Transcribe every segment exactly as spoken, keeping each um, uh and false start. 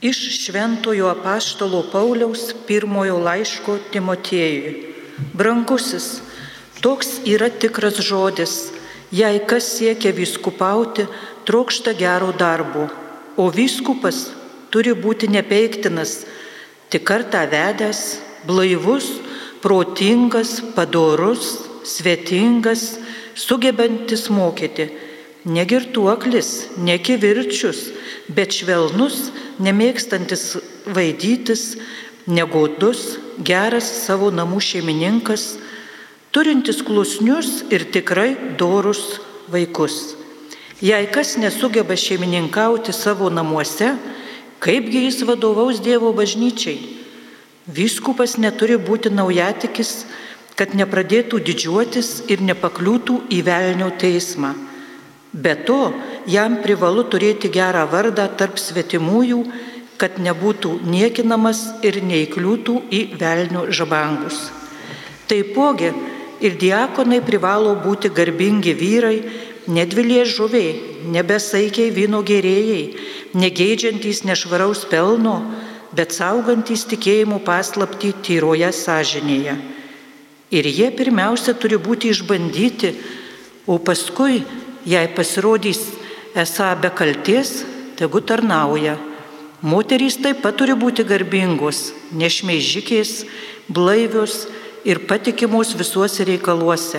Iš šventojo apaštalo Pauliaus pirmojo laiško Timotiejui. Brangusis, toks yra tikras žodis, jei kas siekia vyskupauti, trokšta gero darbo, o vyskupas turi būti nepeiktinas, tik kartą vedęs, blaivus, protingas, padorus, svetingas, sugebantis mokyti, negirtuoklis, nekivirčius, bet švelnus, nemėgstantis vaidytis, negodus, geras savo namų šeimininkas, turintis klusnius ir tikrai dorus vaikus. Jei kas nesugeba šeimininkauti savo namuose, kaipgi jis vadovaus Dievo bažnyčiai? Vyskupas neturi būti naujatikis, kad nepradėtų didžiuotis ir nepakliūtų į velnio teismą. Be to, jam privalu turėti gerą vardą tarp svetimųjų, kad nebūtų niekinamas ir neįkliūtų į velnio žabangus. Taipogi ir diakonai privalo būti garbingi vyrai, nedviliežuviai, nebesaikiai vyno gėrėjai, negeidžiantys nešvaraus pelno, bet saugantys tikėjimo paslaptį tyroje sąžinėje. Ir jie pirmiausia turi būti išbandyti, o paskui, jei pasirodys esą be kalties, tegu tarnauja. Moterys taip pat turi būti garbingos, nešmeižikės, blaivios ir patikimos visuose reikaluose.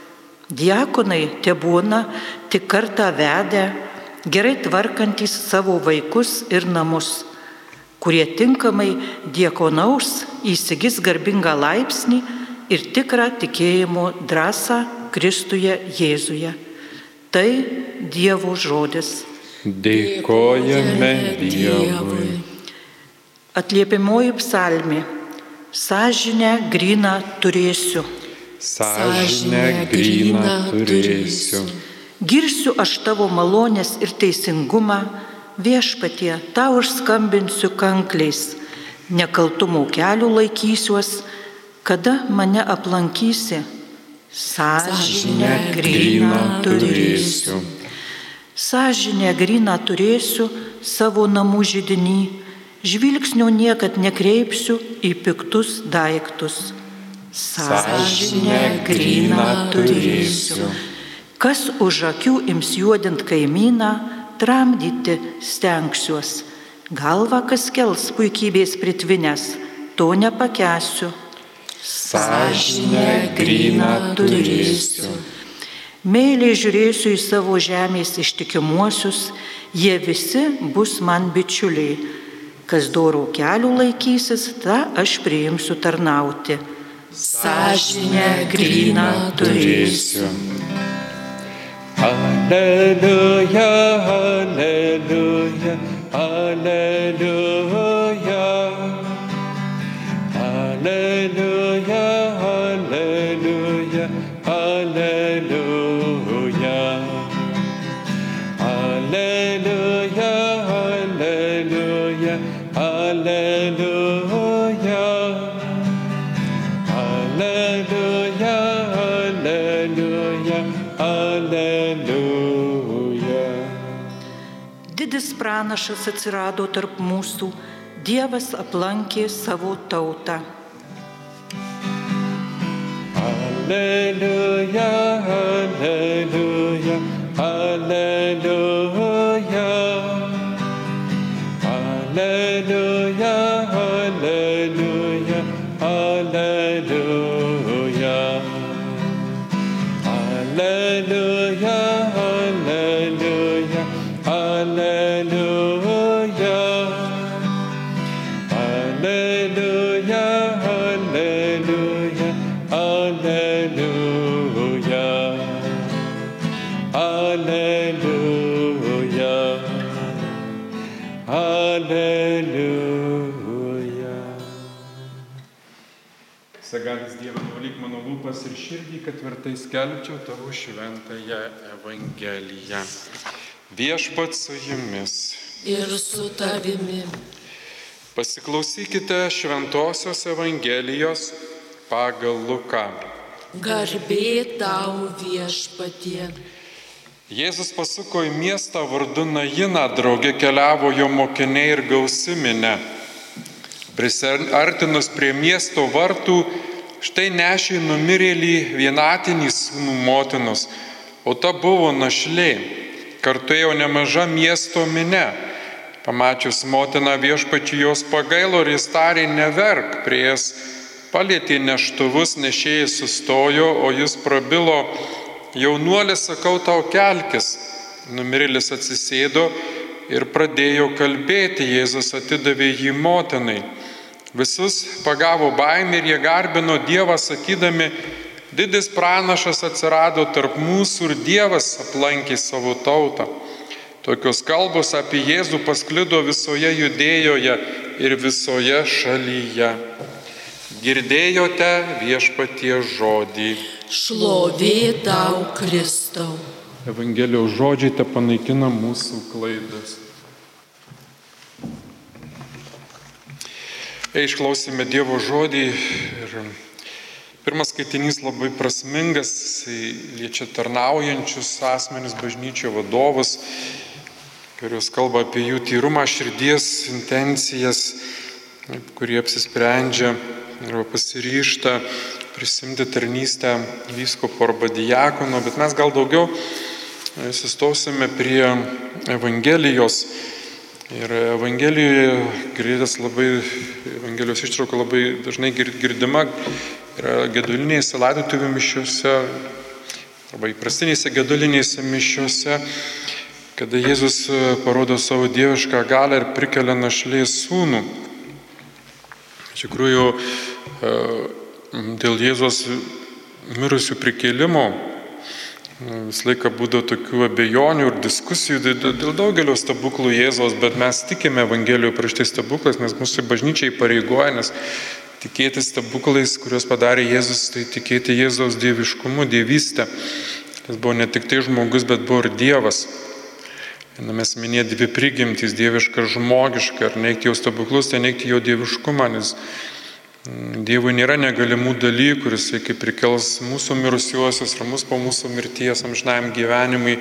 Diakonai tebūna tik kartą vedę, gerai tvarkantys savo vaikus ir namus, kurie tinkamai diakonaus įsigis garbingą laipsnį ir tikrą tikėjimo drąsą Kristuje Jėzuje. Tai Dievo žodis. Dėkojame Dievui. Atliepiamoji psalmė. Sąžinę gryną turėsiu. Sąžinę gryną turėsiu. Girsiu aš tavo malonės ir teisingumą, viešpatie, tau užskambinsiu kankliais. Nekaltumo kelių laikysiuos, kada mane aplankysi. Sąžinę gryną turėsiu. Sąžinę gryną turėsiu savo namų židiny, žvilgsnio niekad nekreipsiu į piktus daiktus. Sąžinę gryną turėsiu. Kas už akių ims juodint kaimyną, tramdyti stengsiuos. Galvą kas kels puikybės pritvinęs, to nepakęsiu. Sąžinę gryną turėsiu. Meiliai žiūrėsiu į savo žemės ištikimuosius, jie visi bus man bičiuliai. Kas dorų kelių laikysis, tą aš priimsiu tarnauti. Sąžinę gryną turėsiu. Alleluja, alleluja, alleluja. Alleluja, alleluja, alleluja. Alleluja, alleluja, alleluja. Alleluja, alleluja, alleluja. Didis pranašas atsirado tarp mūsų, Dievas aplankė savo tautą. Alleluja, alleluja, alleluja. Alleluja, alleluja, alleluja. Alleluja, alleluja, alleluja. Alleluja, alleluja, alleluja. Alleluja, alleluja. Sagalis Dieve, nuvalyk mano lūpas ir širdį, kad tvirtai skelbčiau tavo šventąją Evangeliją. Viešpats su jumis. Ir su tavimi. Pasiklausykite šventosios Evangelijos pagal Luką. Garbė tau, Viešpatie. Jėzus pasuko į miestą vardu Najiną, drauge keliavo jo mokiniai ir gausi minia. Prisiartinus prie miesto vartų, štai nešė numirėlį vienatinį sūnų motinos, o ta buvo našlė. Kartu ėjo nemaža miesto minia. Pamačius motiną Viešpačiui jos pagailo ir jis tarė: neverk. Prieėjęs palietė neštuvus, nešėjas sustojo, o jis prabilo: jaunuoli, sakau tau, kelkis. Numirėlis atsisėdo ir pradėjo kalbėti. Jėzus atidavė jį motinai. Visus pagavo baimė ir jie garbino Dievą, sakydami: didis pranašas atsirado tarp mūsų ir Dievas aplankė savo tautą. Tokios kalbos apie Jėzų pasklido visoje Judėjoje ir visoje šalyje. Girdėjote Viešpaties žodį. Šlovė tau, Kristau. Evangelijos žodžiai te panaikina mūsų klaidas. Išklausėme Dievo žodį ir pirmas skaitinys labai prasmingas, jisai liečia tarnaujančius asmenis, bažnyčio vadovus, kurios kalba apie jų tyrumą, širdies intencijas, kurie apsisprendžia arba pasiryžta prisimti tarnystę vyskupo arba diakono, bet mes gal daugiau sustosime prie Evangelijos. Ir Evangelijoje girdėtas labai, Evangelijos ištrauka labai dažnai girdima yra gedulinėse laidotuvių mišiose arba įprastinėse gedulinėse mišiose, kada Jėzus parodo savo dievišką galią ir prikelia našlės sūnų. Iš tikrųjų, dėl Jėzos mirusių prikėlimo visą laiką būdavo tokių abejonių ir diskusijų dėl daugelio stebuklų Jėzos, bet mes tikime Evangelijoje parašytais stebuklais, nes mūsų bažnyčia įpareigoja, nes tikėti stebuklais, kuriuos padarė Jėzus, tai tikėti Jėzaus dieviškumu, dievystę. Jis buvo ne tik tai žmogus, bet buvo ir Dievas. Mes minėjome dvi prigimtys, dieviška ir žmogiška, ar neigti jo stebuklus, tai neigti jo dieviškumą, nes Dievui nėra negalimų dalykų, jisai kaip prikels mūsų mirusiuosius ir mus po mūsų mirties amžinajam gyvenimui.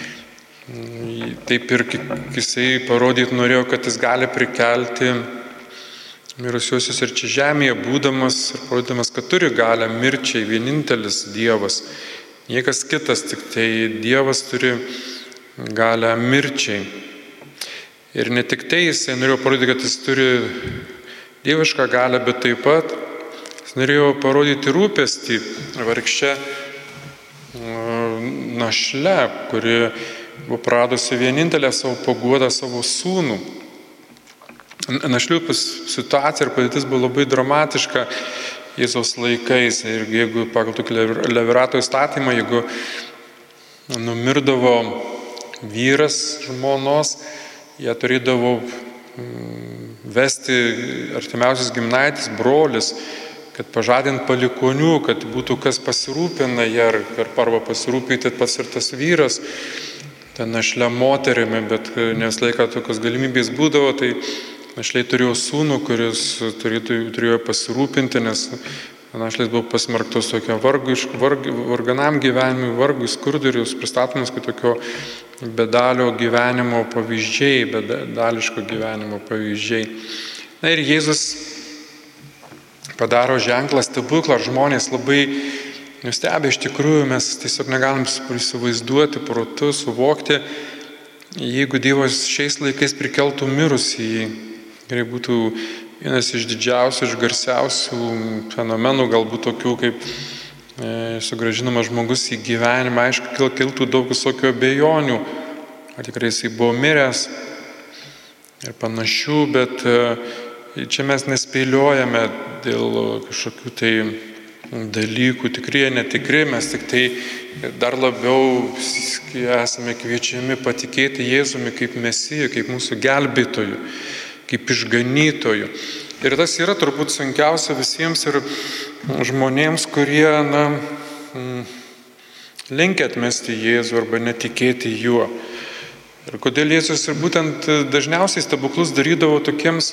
Taip ir jisai parodyti norėjo, kad jis gali prikelti mirusiuosius ir čia žemėje būdamas ir parodydamas, kad turi galią mirčiai, vienintelis Dievas. Niekas kitas, tik tai Dievas turi galią mirčiai. Ir ne tik tai jisai norėjo parodyti, kad jis turi dievišką galią, bet taip pat jis norėjo parodyti rūpestį vargšę našlę, kuri buvo praradusi vienintelę savo paguodą, savo sūnų. Našlių situacija ir padėtis buvo labai dramatiška Jėzaus laikais. Ir jeigu pagal tokį Levirato įstatymą, jeigu numirdavo vyras žmonos, jie turėdavo vesti artimiausias giminaitis, brolis, kad pažadint palikonių, kad būtų kas pasirūpina ją, ar arba pasirūpinti pats ir tas vyras, ta našlė moterimi, bet nes laiką tokios galimybės būdavo, tai našliai turėjo sūnų, kuris turėjo, turėjo pasirūpinti, nes našlės buvo pasmerktos tokio vargu, varg, varganam gyvenimui, vargui, skurdui ir jūs pristatomas kaip tokio bedalio gyvenimo pavyzdžiai, bedališko gyvenimo pavyzdžiai. Na ir Jėzus padaro ženklą, stebuklą, žmonės labai nustebę, iš tikrųjų mes tiesiog negalim įsivaizduoti, protu, suvokti, jeigu Dievas šiais laikais prikeltų mirusįjį, ir būtų vienas iš didžiausių, iš garsiausių fenomenų, galbūt tokių kaip e, sugrąžinamas žmogus į gyvenimą, aišku, kiltų daug visokių abejonių, ar tikrai jisai buvo miręs ir panašių, bet e, čia mes nespėliojame dėl kažkokių tai dalykų, tikri, netikri, mes tik tai dar labiau esame kviečiami patikėti Jėzumi kaip Mesiju, kaip mūsų gelbėtoju, kaip išganytoju. Ir tas yra turbūt sunkiausia visiems ir žmonėms, kurie na, linkia atmesti Jėzų arba netikėti juo. Ir kodėl Jėzus ir būtent dažniausiai stebuklus darydavo tokiems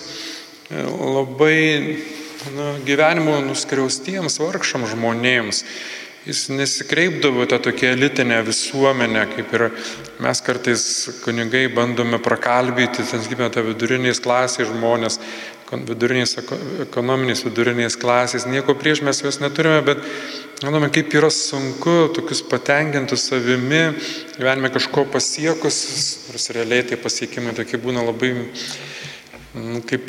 labai na, gyvenimo nuskriaustiems, vargšams žmonėms. jis nesikreipdavo tą tokią elitinę visuomenę, kaip ir mes kartais kunigai bandome prakalbyti, ten sakykime, tą viduriniais klasės žmonės, viduriniais, ekonominiais viduriniais klasės, nieko prieš mes juos neturime, bet manome, kaip yra sunku tokius patenkintus savimi, gyvenime kažko pasiekus, nors realiai tai pasiekimai tokie būna labai kaip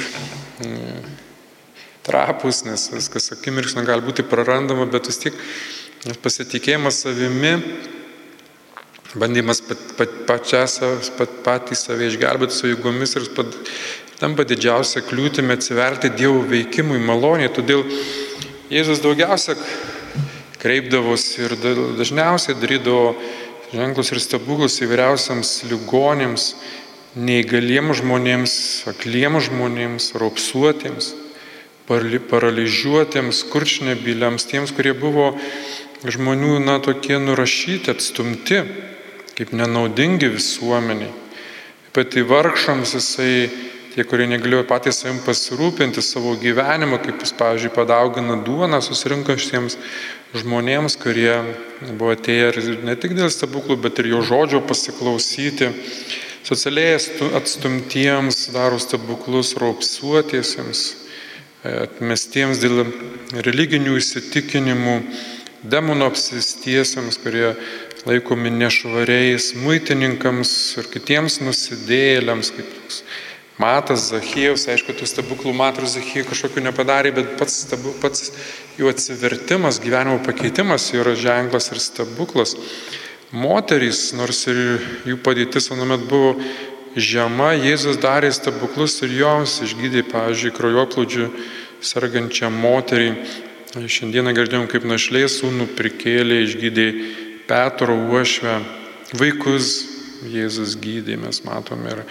trapus, nes viskas akimirksniu gali būti prarandama, bet vis tiek pasitikėjimas savimi, bandymas pat, pat, pačias, pat, patys save išgelbėti su jėgomis ir pat, tampa didžiausia kliūtimi atsiverti Dievo veikimui maloniai. Todėl Jėzus daugiausia kreipdavosi ir dažniausiai darydavo ženklus ir stebuklus įvairiausiams ligonėms, neįgaliems žmonėms, akliems žmonėms, raupsuotiems, paralyžiuotiems, kurčnebyliams, tiems, kurie buvo žmonių, na, tokie nurašyti, atstumti, kaip nenaudingi visuomeniai. Pat į vargšams jisai, tie, kurie negalėjo patys savim pasirūpinti savo gyvenimą, kaip jis, pavyzdžiui, padaugina duoną susirinkusiems žmonėms, kurie buvo atėję ne tik dėl stebuklų, bet ir jo žodžio pasiklausyti. Socialiai atstumtiems daro stebuklus, raupsuotiesiems, atmestiems dėl religinių įsitikinimų, demonų apsėstiesiems, kurie laikomi nešvariais, muitininkams ir kitiems nusidėjėliams, kaip Matas, Zachiejus. Aišku, tų stebuklų Matas ir Zachiejus kažkokiu nepadarė, bet pats, stebu, pats jų atsivertimas, gyvenimo pakeitimas yra ženklas ir stebuklas. Moterys, nors ir jų padėtis anuomet buvo žema, Jėzus darė stebuklus ir joms išgydė, pavyzdžiui, kraujoplūdžiu sergančią moterį. Šiandieną girdėjom, kaip našlė sūnų prikėlė, išgydė Petro uošvę, vaikus Jėzus gydė, mes matome, ir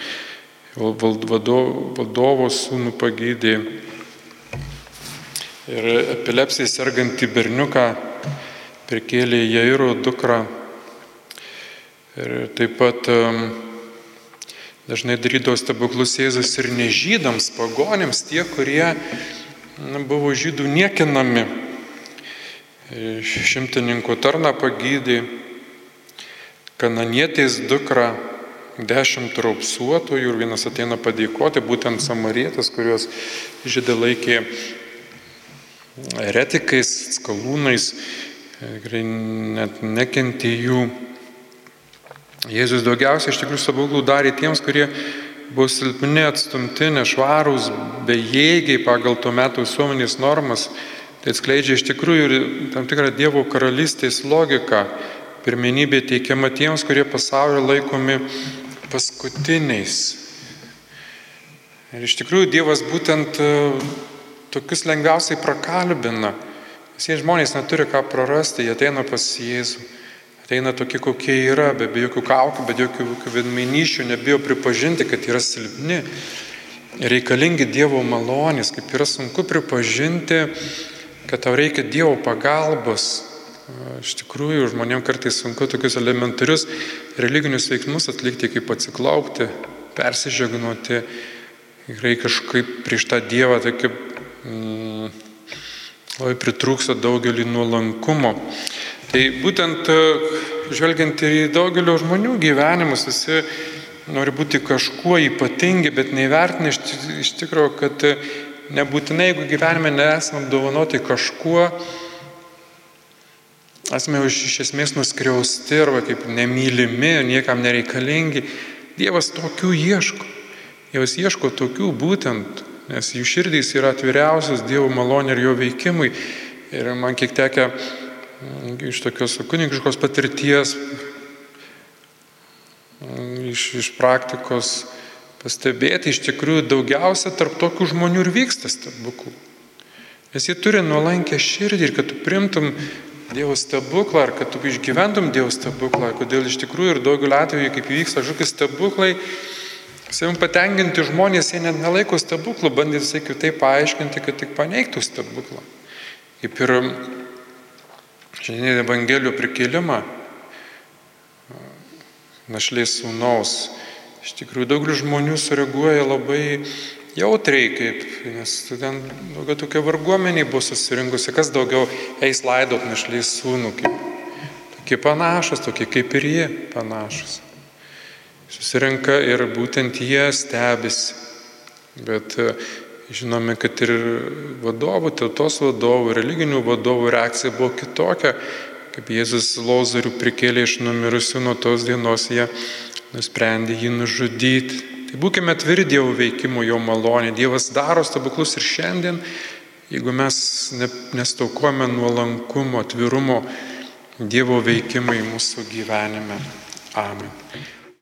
vadovo sūnų pagydė, ir epilepsijai sergantį berniuką prikėlė Jairo dukrą. Ir taip pat dažnai darydavo stebuklus Jėzus ir nežydams, pagonims, tie, kurie buvo žydų niekinami. Šimtininko tarną pagydė, kananietės dukrą, dešimt raupsuotojų, ir vienas ateina padėkoti, būtent samarietas, kuriuos žydai laikė eretikais, skalūnais, net nekentė jų. Jėzus daugiausiai iš tikrųjų stebuklų darė tiems, kurie buvo silpni, atstumti, nešvarūs, bejėgiai pagal to metų visuomenės normas. Tai atskleidžia iš tikrųjų ir tam tikrą Dievo karalystės logiką. Pirmenybė teikiama tiems, kurie pasaulyje laikomi paskutiniais. Ir iš tikrųjų Dievas būtent tokius lengviausiai prakalbina. Visi žmonės neturi ką prarasti, jie ateina pas Jėzų. Ateina tokie, kokie yra, be, be jokių kaukių, be jokių vedmainyšių, nebijo pripažinti, kad yra silpni. Reikalingi Dievo malonės, kaip yra sunku pripažinti, kad tau reikia Dievo pagalbos. Iš tikrųjų, žmonėms kartais sunku tokius elementarius religinius veiksmus atlikti, kaip atsiklaupti, persižegnuoti, reikia kažkaip prieš tą Dievą, tai kaip mm, labai pritrūksta daugelį nuolankumo. Tai būtent žvelgiant ir į daugelio žmonių gyvenimus, visi nori būti kažkuo ypatingi, bet neįvertina iš, iš tikrųjų, kad nebūtinai, jeigu gyvenime nesame apdovanoti kažkuo, esame iš esmės nuskriausti arba kaip nemylimi, niekam nereikalingi. Dievas tokių ieško. Dievas ieško tokių būtent, nes jų širdys yra atviriausios Dievo malonė ir jo veikimui. Ir man kiek tekia iš tokios kunigiškos patirties, iš, iš praktikos pastebėti, iš tikrųjų daugiausia tarp tokių žmonių ir vyksta stebuklų. Nes jie turi nuolankę širdį, ir kad tu primtum Dievo stebuklą, ar kad tu išgyventum Dievo stebuklą, kodėl iš tikrųjų ir daugeliu atveju, kaip vyksta kažkokie stebuklai, savim patenkinti žmonės, jie net nelaiko stebuklų, bandė visai kitaip paaiškinti, kad tik paneigtų stebuklą. Kaip ir šiandien Evangelijų prikėlimą našlės sūnaus. Iš tikrųjų, daugelis žmonių sureaguoja labai jautriai, kaip, nes ten daugiau tokia varguomeniai buvo susirinkusi, kas daugiau eis laidot našlės sūnų, kaip, tokie panašus, tokie kaip ir jie panašus. Susirinka ir būtent jie stebisi, bet žinome, kad ir vadovų, tautos vadovų, religinių vadovų reakcija buvo kitokia, kaip Jėzus Lozorių prikėlė iš numirusių, nuo tos dienos jie nusprendė jį nužudyti. Tai būkime atviri Dievo veikimo, jo malonė. Dievas daro stebuklus ir šiandien, jeigu mes nestaukojame nuolankumo, atvirumo Dievo veikimai mūsų gyvenime. Amen.